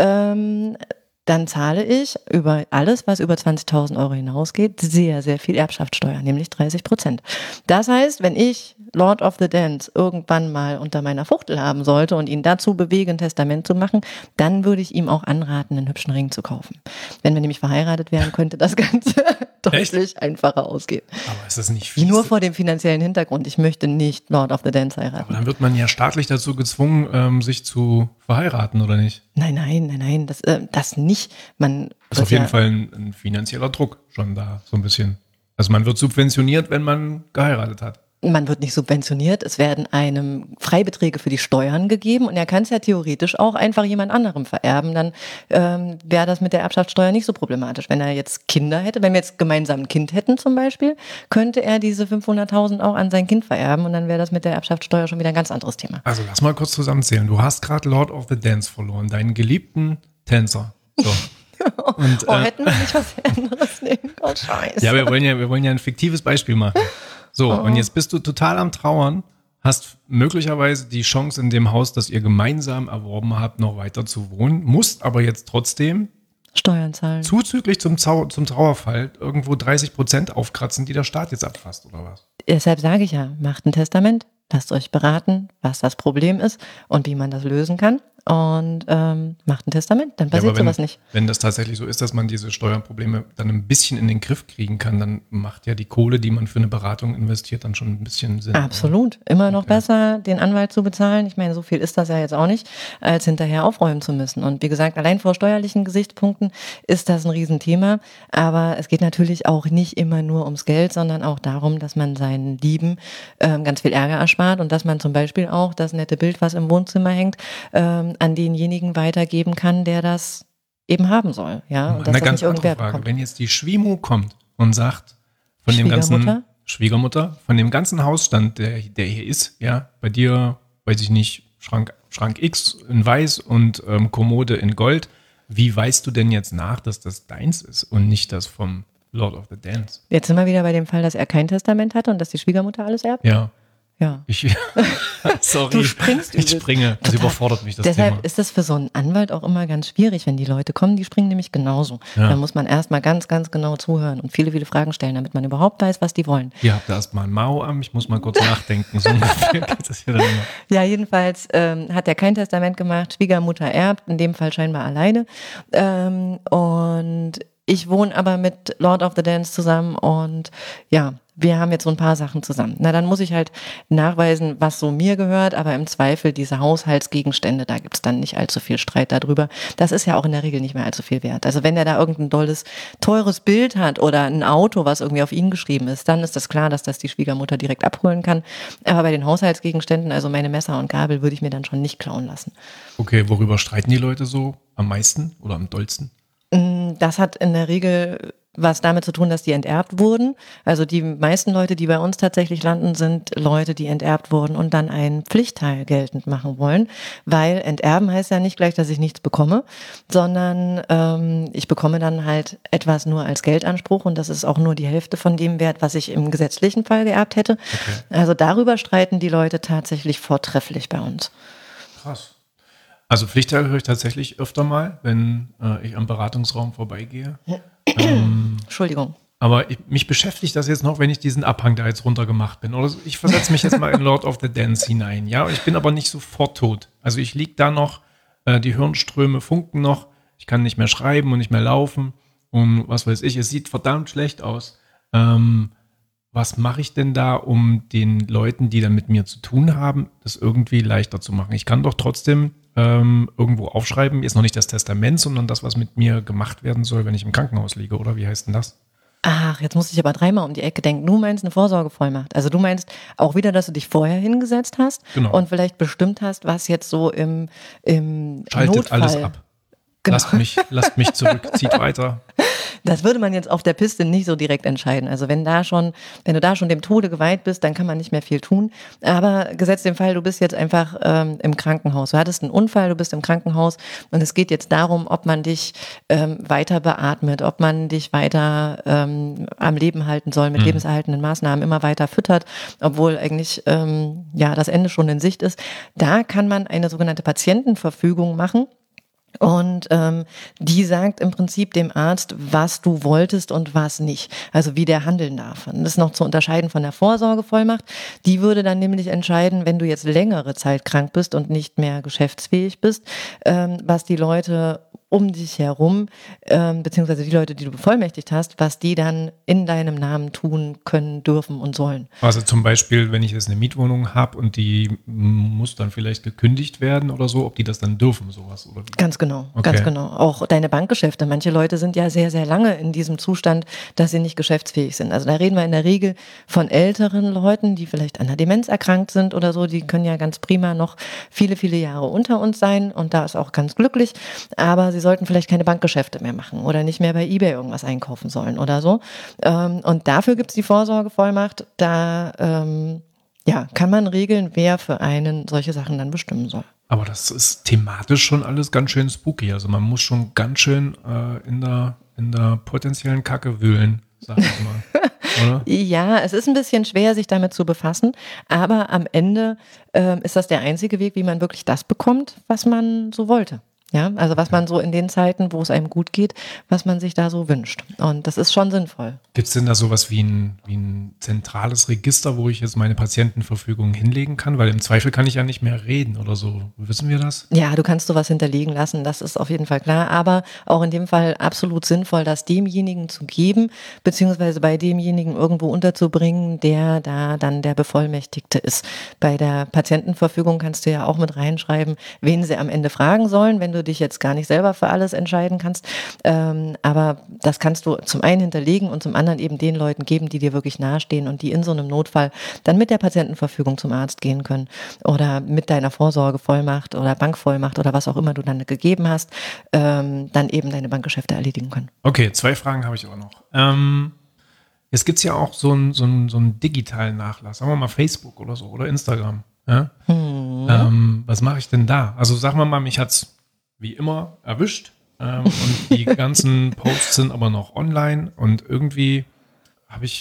ähm, dann zahle ich über alles, was über zwanzigtausend Euro hinausgeht, sehr, sehr viel Erbschaftssteuer, nämlich dreißig Prozent. Das heißt, wenn ich Lord of the Dance irgendwann mal unter meiner Fuchtel haben sollte und ihn dazu bewege, ein Testament zu machen, dann würde ich ihm auch anraten, einen hübschen Ring zu kaufen. Wenn wir nämlich verheiratet wären, könnte das Ganze deutlich einfacher ausgehen.
Aber ist das nicht fies?
Nur vor dem finanziellen Hintergrund. Ich möchte nicht Lord of the Dance heiraten.
Aber dann wird man ja staatlich dazu gezwungen, ähm, sich zu verheiraten, oder nicht?
Nein, nein, nein, nein, das, äh, das nicht. Man
ist auf jeden ja Fall ein, ein finanzieller Druck schon da, so ein bisschen. Also man wird subventioniert, wenn man geheiratet hat.
Man wird nicht subventioniert, es werden einem Freibeträge für die Steuern gegeben und er kann es ja theoretisch auch einfach jemand anderem vererben, dann ähm, wäre das mit der Erbschaftssteuer nicht so problematisch. Wenn er jetzt Kinder hätte, wenn wir jetzt gemeinsam ein Kind hätten zum Beispiel, könnte er diese fünfhunderttausend auch an sein Kind vererben und dann wäre das mit der Erbschaftssteuer schon wieder ein ganz anderes Thema.
Also lass mal kurz zusammenzählen. Du hast gerade Lord of the Dance verloren, deinen geliebten Tänzer. So. Und,
oh,
äh,
hätten wir nicht was anderes nehmen? Oh, scheiße.
Ja, wir wollen ja, wir wollen ja ein fiktives Beispiel machen. So, oh. Und jetzt bist du total am Trauern, hast möglicherweise die Chance in dem Haus, das ihr gemeinsam erworben habt, noch weiter zu wohnen, musst aber jetzt trotzdem
Steuern zahlen.
Zuzüglich zum, Zau- zum Trauerfall irgendwo dreißig Prozent aufkratzen, die der Staat jetzt abfasst, oder was?
Deshalb sage ich ja, macht ein Testament, lasst euch beraten, was das Problem ist und wie man das lösen kann. Und ähm, macht ein Testament, dann passiert
ja, wenn,
sowas nicht.
Wenn das tatsächlich so ist, dass man diese Steuerprobleme dann ein bisschen in den Griff kriegen kann, dann macht ja die Kohle, die man für eine Beratung investiert, dann schon ein bisschen Sinn.
Absolut. Oder? Immer noch okay. besser, den Anwalt zu bezahlen. Ich meine, so viel ist das ja jetzt auch nicht, als hinterher aufräumen zu müssen. Und wie gesagt, allein vor steuerlichen Gesichtspunkten ist das ein Riesenthema. Aber es geht natürlich auch nicht immer nur ums Geld, sondern auch darum, dass man seinen Lieben ähm, ganz viel Ärger erspart und dass man zum Beispiel auch das nette Bild, was im Wohnzimmer hängt, ähm, an denjenigen weitergeben kann, der das eben haben soll. Ja, und dass
eine
das
ganz
nicht irgendwer
andere Frage.
bekommt.
Wenn jetzt die Schwiegermutter kommt und sagt, von dem ganzen Schwiegermutter, von dem ganzen Hausstand, der, der hier ist, ja, bei dir, weiß ich nicht, Schrank, Schrank X in Weiß und ähm, Kommode in Gold, wie weißt du denn jetzt nach, dass das deins ist und nicht das vom Lord of the Dance?
Jetzt sind wir wieder bei dem Fall, dass er kein Testament hatte und dass die Schwiegermutter alles erbt?
Ja.
Ja.
Ich, sorry,
Du springst
ich
übel.
springe. Das
Total.
überfordert mich, das
Deshalb
Thema.
ist das für so einen Anwalt auch immer ganz schwierig, wenn die Leute kommen, die springen nämlich genauso.
Ja.
Da muss man erstmal ganz, ganz genau zuhören und viele, viele Fragen stellen, damit man überhaupt weiß, was die wollen.
Ihr habt da erstmal ein Mao am, ich muss mal kurz nachdenken. So ungefähr geht das hier dann immer.
Ja, jedenfalls ähm, hat er kein Testament gemacht, Schwiegermutter erbt, in dem Fall scheinbar alleine. Ähm, und ich wohne aber mit Lord of the Dance zusammen und ja, wir haben jetzt so ein paar Sachen zusammen. Na, dann muss ich halt nachweisen, was so mir gehört, aber im Zweifel diese Haushaltsgegenstände, da gibt's dann nicht allzu viel Streit darüber. Das ist ja auch in der Regel nicht mehr allzu viel wert. Also wenn er da irgendein dolles, teures Bild hat oder ein Auto, was irgendwie auf ihn geschrieben ist, dann ist das klar, dass das die Schwiegermutter direkt abholen kann. Aber bei den Haushaltsgegenständen, also meine Messer und Gabel, würde ich mir dann schon nicht klauen lassen.
Okay, worüber streiten die Leute so am meisten oder am dollsten?
Das hat in der Regel was damit zu tun, dass die enterbt wurden. Also die meisten Leute, die bei uns tatsächlich landen, sind Leute, die enterbt wurden und dann einen Pflichtteil geltend machen wollen, weil enterben heißt ja nicht gleich, dass ich nichts bekomme, sondern ähm, ich bekomme dann halt etwas nur als Geldanspruch und das ist auch nur die Hälfte von dem Wert, was ich im gesetzlichen Fall geerbt hätte. Okay. Also darüber streiten die Leute tatsächlich vortrefflich bei uns.
Krass. Also Pflichtteil höre ich tatsächlich öfter mal, wenn äh, ich am Beratungsraum vorbeigehe. ähm,
Entschuldigung.
Aber ich, mich beschäftigt das jetzt noch, wenn ich diesen Abhang da jetzt runtergemacht bin. Oder so, ich versetze mich jetzt mal in Lord of the Dance hinein. Ja, ich bin aber nicht sofort tot. Also ich liege da noch, äh, die Hirnströme funken noch, ich kann nicht mehr schreiben und nicht mehr laufen und was weiß ich. Es sieht verdammt schlecht aus. Ähm, was mache ich denn da, um den Leuten, die dann mit mir zu tun haben, das irgendwie leichter zu machen? Ich kann doch trotzdem ähm, irgendwo aufschreiben, ist noch nicht das Testament, sondern das, was mit mir gemacht werden soll, wenn ich im Krankenhaus liege, oder wie heißt denn das?
Ach, jetzt muss ich aber dreimal um die Ecke denken. Du meinst eine Vorsorgevollmacht. Also du meinst auch wieder, dass du dich vorher hingesetzt hast
Genau.
und vielleicht bestimmt hast, was jetzt so im, im
Schaltet
Notfall...
alles ab.
Genau.
Lasst mich, lasst mich zurück, zieht weiter.
Das würde man jetzt auf der Piste nicht so direkt entscheiden. Also wenn da schon, wenn du da schon dem Tode geweiht bist, dann kann man nicht mehr viel tun. Aber gesetzt dem Fall, du bist jetzt einfach ähm, im Krankenhaus. Du hattest einen Unfall, du bist im Krankenhaus und es geht jetzt darum, ob man dich ähm, weiter beatmet, ob man dich weiter ähm, am Leben halten soll, mit mhm. lebenserhaltenden Maßnahmen immer weiter füttert, obwohl eigentlich ähm, ja das Ende schon in Sicht ist. Da kann man eine sogenannte Patientenverfügung machen. Und ähm, die sagt im Prinzip dem Arzt, was du wolltest und was nicht. Also wie der handeln darf. Und das ist noch zu unterscheiden von der Vorsorgevollmacht. Die würde dann nämlich entscheiden, wenn du jetzt längere Zeit krank bist und nicht mehr geschäftsfähig bist, ähm, was die Leute um dich herum, ähm, beziehungsweise die Leute, die du bevollmächtigt hast, was die dann in deinem Namen tun können, dürfen und sollen.
Also zum Beispiel, wenn ich jetzt eine Mietwohnung habe und die muss dann vielleicht gekündigt werden oder so, ob die das dann dürfen, sowas, oder wie?
Ganz genau,
Okay.
ganz genau. Auch deine Bankgeschäfte. Manche Leute sind ja sehr, sehr lange in diesem Zustand, dass sie nicht geschäftsfähig sind. Also da reden wir in der Regel von älteren Leuten, die vielleicht an der Demenz erkrankt sind oder so. Die können ja ganz prima noch viele, viele Jahre unter uns sein und da ist auch ganz glücklich. Aber sie sollten vielleicht keine Bankgeschäfte mehr machen oder nicht mehr bei eBay irgendwas einkaufen sollen oder so. Und dafür gibt es die Vorsorgevollmacht. Da ähm, ja, kann man regeln, wer für einen solche Sachen dann bestimmen soll.
Aber das ist thematisch schon alles ganz schön spooky. Also man muss schon ganz schön äh, in der, in der potenziellen Kacke wühlen, sag ich mal. Oder?
Ja, es ist ein bisschen schwer, sich damit zu befassen, aber am Ende äh, ist das der einzige Weg, wie man wirklich das bekommt, was man so wollte. Ja, also was man so in den Zeiten, wo es einem gut geht, was man sich da so wünscht. Und das ist schon sinnvoll.
Gibt es denn da sowas wie ein, wie ein zentrales Register, wo ich jetzt meine Patientenverfügung hinlegen kann? Weil im Zweifel kann ich ja nicht mehr reden oder so. Wissen wir das?
Ja, du kannst sowas hinterlegen lassen, das ist auf jeden Fall klar. Aber auch in dem Fall absolut sinnvoll, das demjenigen zu geben, beziehungsweise bei demjenigen irgendwo unterzubringen, der da dann der Bevollmächtigte ist. Bei der Patientenverfügung kannst du ja auch mit reinschreiben, wen sie am Ende fragen sollen, wenn du dich jetzt gar nicht selber für alles entscheiden kannst. Ähm, aber das kannst du zum einen hinterlegen und zum anderen eben den Leuten geben, die dir wirklich nahestehen und die in so einem Notfall dann mit der Patientenverfügung zum Arzt gehen können oder mit deiner Vorsorgevollmacht oder Bankvollmacht oder was auch immer du dann gegeben hast, ähm, dann eben deine Bankgeschäfte erledigen können.
Okay, zwei Fragen habe ich aber noch. Ähm, jetzt gibt es ja auch so einen so einen, so einen digitalen Nachlass, sagen wir mal Facebook oder so oder Instagram. Ja? Hm. Ähm, was mache ich denn da? Also sagen wir mal, mich hat's wie immer erwischt ähm, und die ganzen Posts sind aber noch online und irgendwie habe ich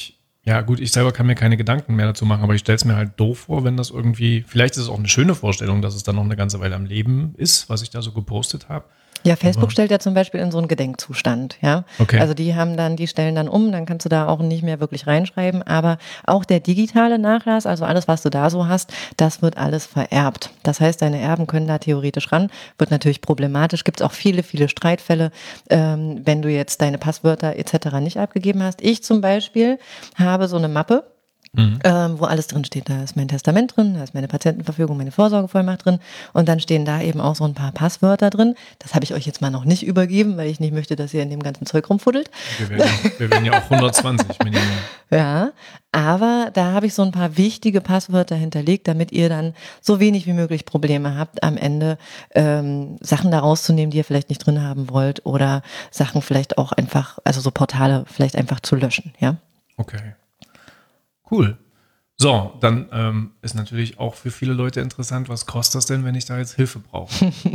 Ja gut, ich selber kann mir keine Gedanken mehr dazu machen, aber ich stelle es mir halt doof vor, wenn das irgendwie, vielleicht ist es auch eine schöne Vorstellung, dass es dann noch eine ganze Weile am Leben ist, was ich da so gepostet habe.
Ja, Facebook
Aber
stellt ja zum Beispiel in so einen Gedenkzustand, ja.
Okay.
Also die haben dann, die stellen dann um, dann kannst du da auch nicht mehr wirklich reinschreiben, aber auch der digitale Nachlass, also alles, was du da so hast, das wird alles vererbt. Das heißt, deine Erben können da theoretisch ran, wird natürlich problematisch, gibt es auch viele, viele Streitfälle, ähm, wenn du jetzt deine Passwörter et cetera nicht abgegeben hast. Ich zum Beispiel habe so eine Mappe, Mhm. Ähm, wo alles drin steht. Da ist mein Testament drin, da ist meine Patientenverfügung, meine Vorsorgevollmacht drin und dann stehen da eben auch so ein paar Passwörter drin. Das habe ich euch jetzt mal noch nicht übergeben, weil ich nicht möchte, dass ihr in dem ganzen Zeug rumfuddelt.
Wir werden, wir werden ja auch hundertzwanzig Minimum.
Ja, aber da habe ich so ein paar wichtige Passwörter hinterlegt, damit ihr dann so wenig wie möglich Probleme habt, am Ende ähm, Sachen da rauszunehmen, die ihr vielleicht nicht drin haben wollt oder Sachen vielleicht auch einfach, also so Portale vielleicht einfach zu löschen, ja.
Okay. Cool. So, dann ähm, ist natürlich auch für viele Leute interessant, was kostet das denn, wenn ich da jetzt Hilfe brauche?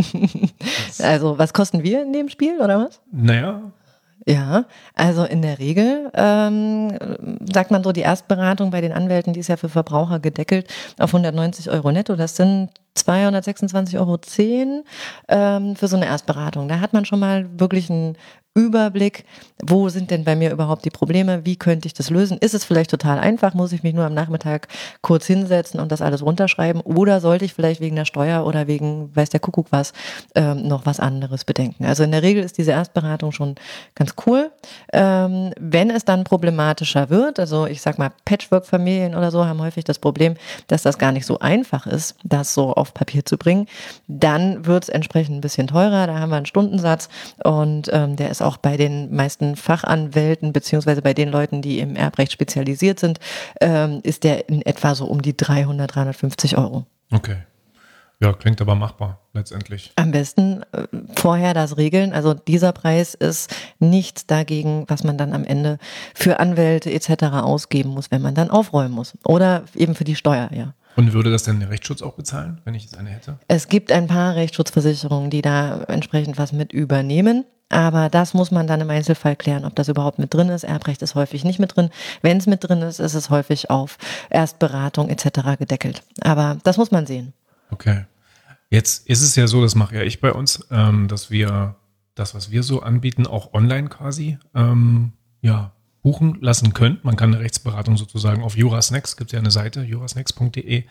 Also, was kosten wir in dem Spiel, oder was?
Naja.
Ja, also in der Regel ähm, sagt man so, die Erstberatung bei den Anwälten, die ist ja für Verbraucher gedeckelt auf hundertneunzig Euro netto. Das sind zweihundertsechsundzwanzig Euro zehn ähm, für so eine Erstberatung. Da hat man schon mal wirklich einen Überblick, wo sind denn bei mir überhaupt die Probleme, wie könnte ich das lösen? Ist es vielleicht total einfach, muss ich mich nur am Nachmittag kurz hinsetzen und das alles runterschreiben oder sollte ich vielleicht wegen der Steuer oder wegen, weiß der Kuckuck was, ähm, noch was anderes bedenken? Also in der Regel ist diese Erstberatung schon ganz cool. Ähm, wenn es dann problematischer wird, also ich sag mal Patchwork-Familien oder so haben häufig das Problem, dass das gar nicht so einfach ist, das so auf Papier zu bringen, dann wird es entsprechend ein bisschen teurer, da haben wir einen Stundensatz und ähm, der ist auch bei den meisten Fachanwälten beziehungsweise bei den Leuten, die im Erbrecht spezialisiert sind, ähm, ist der in etwa so um die dreihundert, dreihundertfünfzig Euro.
Okay. Ja, klingt aber machbar letztendlich.
Am besten äh, vorher das regeln. Also dieser Preis ist nichts dagegen, was man dann am Ende für Anwälte et cetera ausgeben muss, wenn man dann aufräumen muss. Oder eben für die Steuer, ja.
Und würde das denn der Rechtsschutz auch bezahlen, wenn ich jetzt eine hätte?
Es gibt ein paar Rechtsschutzversicherungen, die da entsprechend was mit übernehmen. Aber das muss man dann im Einzelfall klären, ob das überhaupt mit drin ist. Erbrecht ist häufig nicht mit drin. Wenn es mit drin ist, ist es häufig auf Erstberatung et cetera gedeckelt. Aber das muss man sehen.
Okay. Jetzt ist es ja so, das mache ja ich bei uns, ähm, dass wir das, was wir so anbieten, auch online quasi ähm, ja, buchen lassen können. Man kann eine Rechtsberatung sozusagen auf Jurasnacks, gibt es ja eine Seite, jurasnacks punkt de,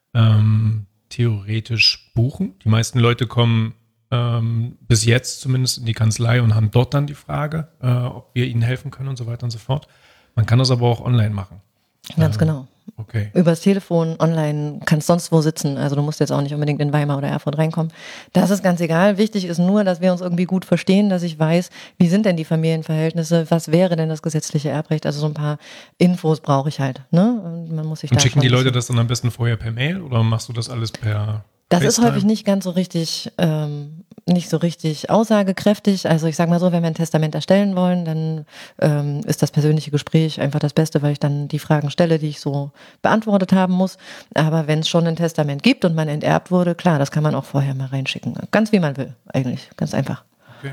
ähm, theoretisch buchen. Die meisten Leute kommen ähm, bis jetzt zumindest in die Kanzlei und haben dort dann die Frage, äh, ob wir ihnen helfen können und so weiter und so fort. Man kann das aber auch online machen.
Ganz
ähm,
genau.
Okay.
Übers Telefon, online, kannst sonst wo sitzen. Also du musst jetzt auch nicht unbedingt in Weimar oder Erfurt reinkommen. Das ist ganz egal. Wichtig ist nur, dass wir uns irgendwie gut verstehen, dass ich weiß, wie sind denn die Familienverhältnisse, was wäre denn das gesetzliche Erbrecht. Also so ein paar Infos brauche ich halt. Ne? Und man muss sich
Und
da
schicken die Leute
bisschen-
das dann am besten vorher per Mail oder machst du das alles per
Das ist
FaceTime?
häufig nicht ganz so richtig, ähm, nicht so richtig aussagekräftig. Also ich sage mal so, wenn wir ein Testament erstellen wollen, dann ähm, ist das persönliche Gespräch einfach das Beste, weil ich dann die Fragen stelle, die ich so beantwortet haben muss. Aber wenn es schon ein Testament gibt und man enterbt wurde, klar, das kann man auch vorher mal reinschicken. Ganz wie man will, eigentlich. Ganz einfach.
Okay.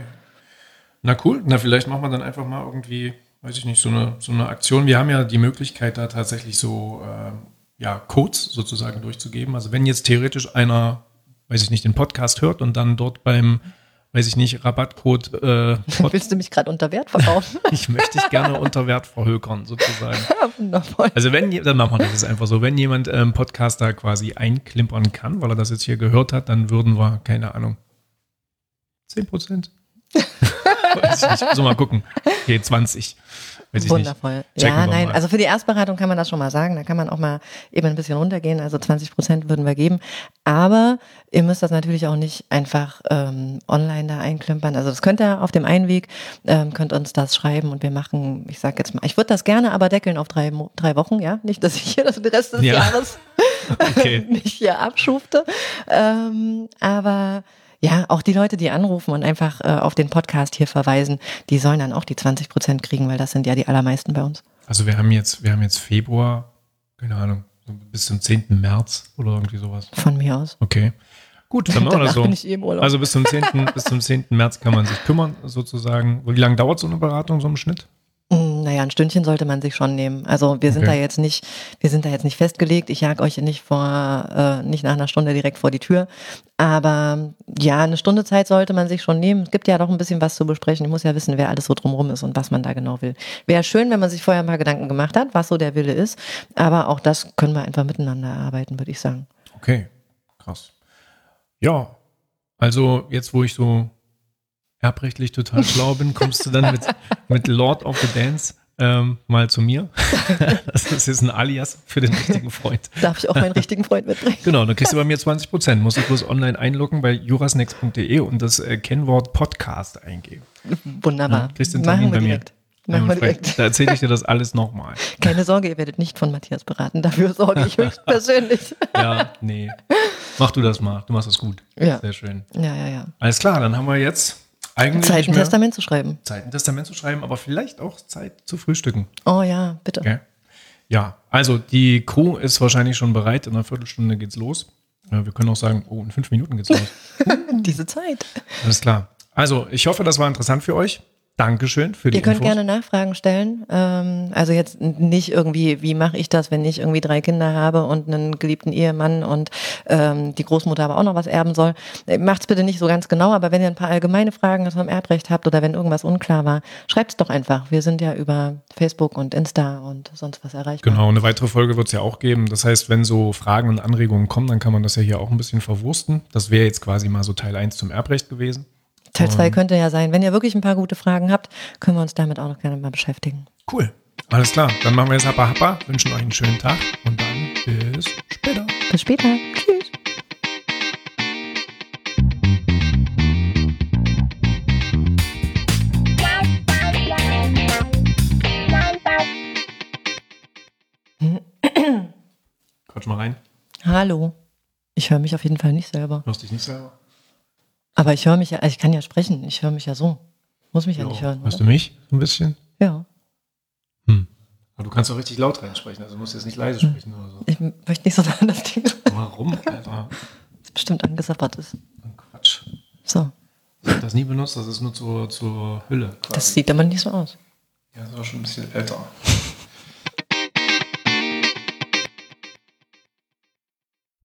Na cool, na vielleicht machen wir dann einfach mal irgendwie, weiß ich nicht, so eine, so eine Aktion. Wir haben ja die Möglichkeit, da tatsächlich so ähm, ja, Codes sozusagen durchzugeben. Also wenn jetzt theoretisch einer, weiß ich nicht, den Podcast hört und dann dort beim, weiß ich nicht, Rabattcode äh, Pod-
Willst du mich gerade unter Wert verkaufen?
ich möchte dich gerne unter Wert verhökern sozusagen.
Ja, wundervoll.
Also wenn, je- dann machen wir das jetzt einfach so, wenn jemand ähm, Podcast da quasi einklimpern kann, weil er das jetzt hier gehört hat, dann würden wir, keine Ahnung, zehn Prozent? Weiß ich nicht, so mal gucken. Okay, zwanzig. Weiß ich
Wundervoll.
nicht. Checken
Ja,
wir
nein,
mal.
also für die Erstberatung kann man das schon mal sagen. Da kann man auch mal eben ein bisschen runtergehen. Also zwanzig Prozent würden wir geben. Aber ihr müsst das natürlich auch nicht einfach ähm, online da einklimpern. Also das könnt ihr auf dem Einweg, ähm, könnt uns das schreiben und wir machen, ich sag jetzt mal, ich würde das gerne aber deckeln auf drei, Mo- drei Wochen, ja. Nicht, dass ich hier das den Rest des
Ja.
Jahres
Okay.
nicht hier abschufte. Ähm, aber ja, auch die Leute, die anrufen und einfach äh, auf den Podcast hier verweisen, die sollen dann auch die zwanzig Prozent kriegen, weil das sind ja die allermeisten bei uns.
Also wir haben jetzt, wir haben jetzt Februar, keine Ahnung, so bis zum zehnten März oder irgendwie sowas.
Von mir aus.
Okay. Gut, dann machen wir das
Danach
so.
bin ich eh im Urlaub.
Also bis zum zehnten bis zum zehnten März kann man sich kümmern, sozusagen. Wie lange dauert so eine Beratung, so im Schnitt?
Mm, Naja, ein Stündchen sollte man sich schon nehmen. Also wir sind
Okay.
da jetzt nicht, wir sind da jetzt nicht festgelegt. Ich jag euch nicht vor, äh, nicht nach einer Stunde direkt vor die Tür. Aber ja, eine Stunde Zeit sollte man sich schon nehmen. Es gibt ja doch ein bisschen was zu besprechen. Ich muss ja wissen, wer alles so drumherum ist und was man da genau will. Wäre schön, wenn man sich vorher ein paar Gedanken gemacht hat, was so der Wille ist. Aber auch das können wir einfach miteinander erarbeiten, würde ich sagen.
Okay, krass. Ja, also jetzt, wo ich so erbrechtlich total schlau bin, kommst du dann mit, mit Lord of the Dance ähm, mal zu mir. Das ist jetzt ein Alias für den richtigen Freund.
Darf ich auch meinen richtigen Freund mitbringen?
Genau, dann kriegst du bei mir zwanzig Prozent. Musst du bloß online einloggen bei jurasnext punkt de und das äh, Kennwort Podcast eingeben.
Wunderbar.
Ja, kriegst du einen Termin
Machen wir
bei mir.
direkt. Machen wir direkt.
Da erzähle ich dir das alles nochmal.
Keine Sorge, ihr werdet nicht von Matthias beraten. Dafür sorge ich höchstpersönlich.
Ja, nee. Mach du das mal. Du machst das gut.
Ja.
Sehr schön.
Ja, ja, ja.
Alles klar, dann haben wir jetzt eigentlich
Zeit,
nicht
ein
mehr
Testament zu schreiben.
Zeit, ein Testament zu schreiben, aber vielleicht auch Zeit zu frühstücken.
Oh ja, bitte.
Okay. Ja, also die Crew ist wahrscheinlich schon bereit. In einer Viertelstunde geht's los. Ja, wir können auch sagen, oh, in fünf Minuten geht's los.
Diese Zeit.
Alles klar. Also, ich hoffe, das war interessant für euch. Dankeschön für die
Ihr könnt
Infos.
gerne Nachfragen stellen. Ähm, also jetzt nicht irgendwie, wie mache ich das, wenn ich irgendwie drei Kinder habe und einen geliebten Ehemann und ähm, die Großmutter aber auch noch was erben soll. Macht's bitte nicht so ganz genau, aber wenn ihr ein paar allgemeine Fragen zum Erbrecht habt oder wenn irgendwas unklar war, schreibt's doch einfach. Wir sind ja über Facebook und Insta und sonst was erreichbar.
Genau, eine weitere Folge wird es ja auch geben. Das heißt, wenn so Fragen und Anregungen kommen, dann kann man das ja hier auch ein bisschen verwursten. Das wäre jetzt quasi mal so Teil eins zum Erbrecht gewesen.
Teil zwei könnte ja sein. Wenn ihr wirklich ein paar gute Fragen habt, können wir uns damit auch noch gerne mal beschäftigen.
Cool. Alles klar. Dann machen wir jetzt Happa Happa, wünschen euch einen schönen Tag und dann bis später.
Bis später. Tschüss.
Quatsch mal rein.
Hallo. Ich höre mich auf jeden Fall nicht selber.
Hörst dich nicht selber?
Aber ich höre mich ja, ich kann ja sprechen. Ich höre mich ja so. Muss mich ja,
Jo.
nicht hören.
Hörst
Oder?
du mich so ein bisschen?
Ja.
Hm. Aber du kannst auch richtig laut reinsprechen, also du musst jetzt nicht leise sprechen oder so.
Ich möchte nicht so sagen, dass die
Warum, Alter?
bestimmt angesappert ist.
Quatsch.
So.
Ich habe das nie benutzt, das ist nur zur, zur Hülle quasi.
Das sieht aber nicht so aus.
Ja, das war schon ein bisschen älter.